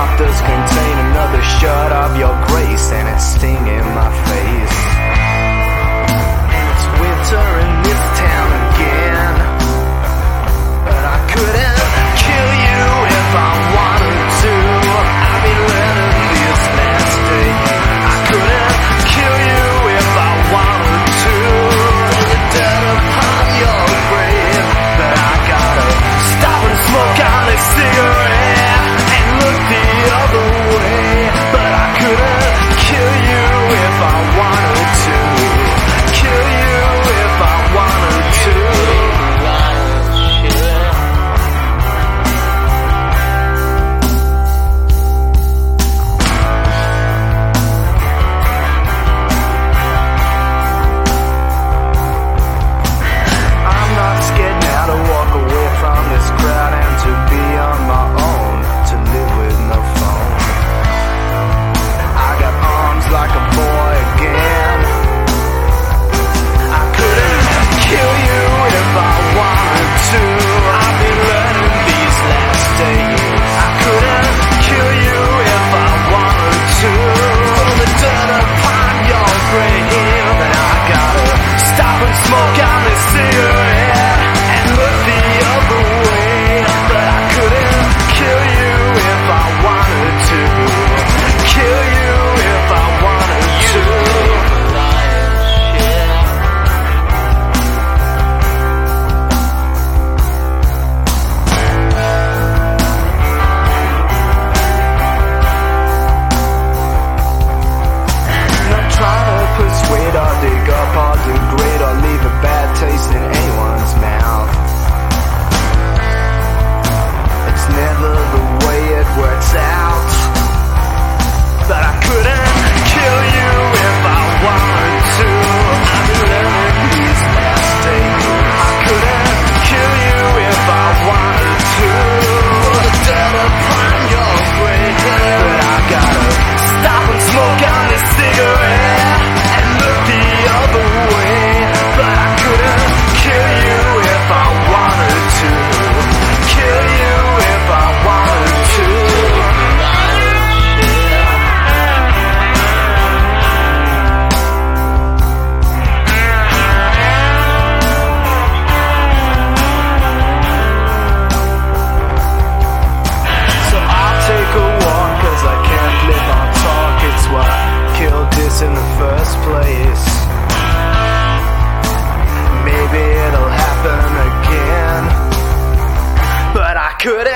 mouth does contain another shot of your grace, and it's stinging my face. It's winter in this town again, but I couldn't kill you if I wanted to. I've been letting this man stay. I couldn't kill you if I wanted to. Lay the dirt upon your grave, but I gotta stop and smoke on this cigarette and look the other way. But I couldn't kill you if I wanted to. Kill you if I wanted to. I'm not scared now to walk away from this crowd and to be on my own, to live with no phone. I got arms like a boy again. I couldn't kill you if I wanted to. I've been learning these last days. I couldn't kill you if I wanted to. Throw the dirt upon your grave, but I gotta stop and smoke on this cigarette and look the other way. But I couldn't kill you if I wanted to. Kill you if I wanted to. Not trying to persuade or dig up or degrade or leave a bad taste in anyone's mouth. It's never the way it works out. But I couldn't kill you if I wanted to. I've been learning these last days. I couldn't kill you if I wanted to. Put a dirt upon your grave, but I gotta stop and smoke on this cigarette and look the other way. But I couldn't kill you if I wanted to. Kill you if I wanted to. So I'll take a walk, cause I can't live on talk. It's what killed this in the first place. Maybe it'll happen again, but I couldn't